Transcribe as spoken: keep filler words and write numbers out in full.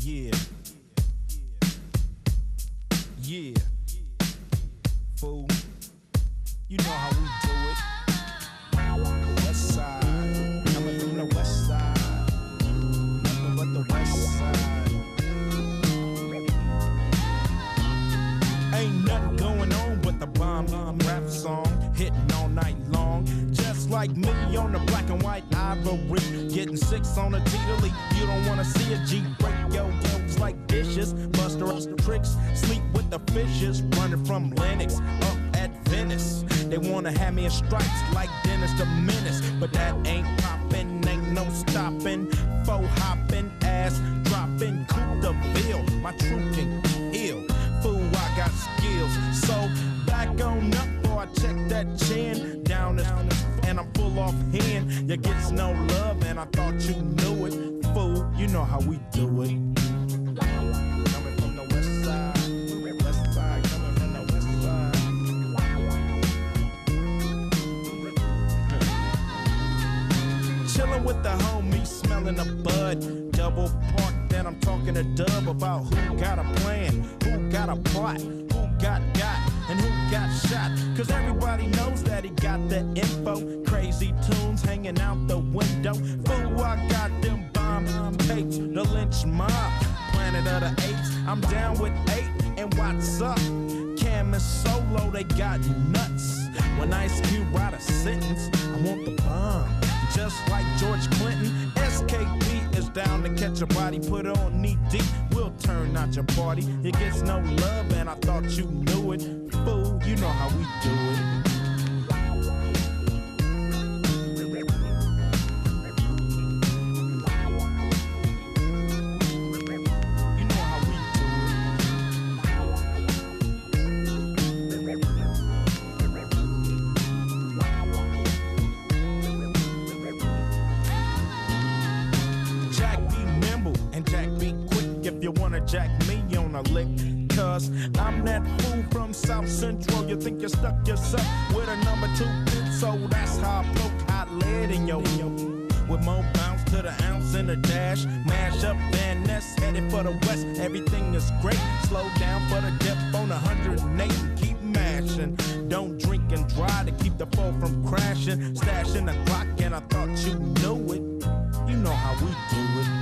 Yeah. Yeah. Fool. You know how we do it. West side. Coming from the west side. Nothing but the west side. Ain't nothing going on but the bomb rap song. Hitting all night long. Just like me on the black and white ivory. Getting six on a T to leak. You don't wanna see a G break your yokes like dishes. Buster us the tricks. Sleep with the fishes. Running from Lennox up at Venice. They wanna have me in stripes like Dennis the Menace. But that ain't poppin', ain't no stopping. Faux hopping, ass dropping. Coupe de ville, my truth can ill. Fool, I got skills. So back on up before I check that chin. Down this, and I'm full off hand. You gets no love, and I thought you knew it. Fool, you know how we do it. Coming from the west side, west side, coming from the west side. Chillin' with the homies, smelling the bud. Double park, then I'm talking to Dub about who got a plan, who got a plot, who got got, and who got shot. Cause everybody knows that he got the info. Crazy tunes hanging out the window. Fool, I got them bomb tapes, the lynch mob, planet of the apes. I'm down with eight, and what's up? Cam and Solo, they got nuts. When Ice Cube write a sentence, I want the bomb. Just like George Clinton, S K P is down to catch a body, put on knee deep, we'll turn out your party. It gets no love, and I thought you knew it. Fool, you know how we do it. Jack me on a lick, cause I'm that fool from South Central. You think you stuck yourself with a number two pin, so that's how I poke hot lead in your yo. With more bounce to the ounce in the dash. Mash up Van Ness, headed for the west. Everything is great. Slow down for the dip on one hundred eight and keep mashing. Don't drink and drive to keep the foe from crashing. Stashing the clock, and I thought you knew it. You know how we do it.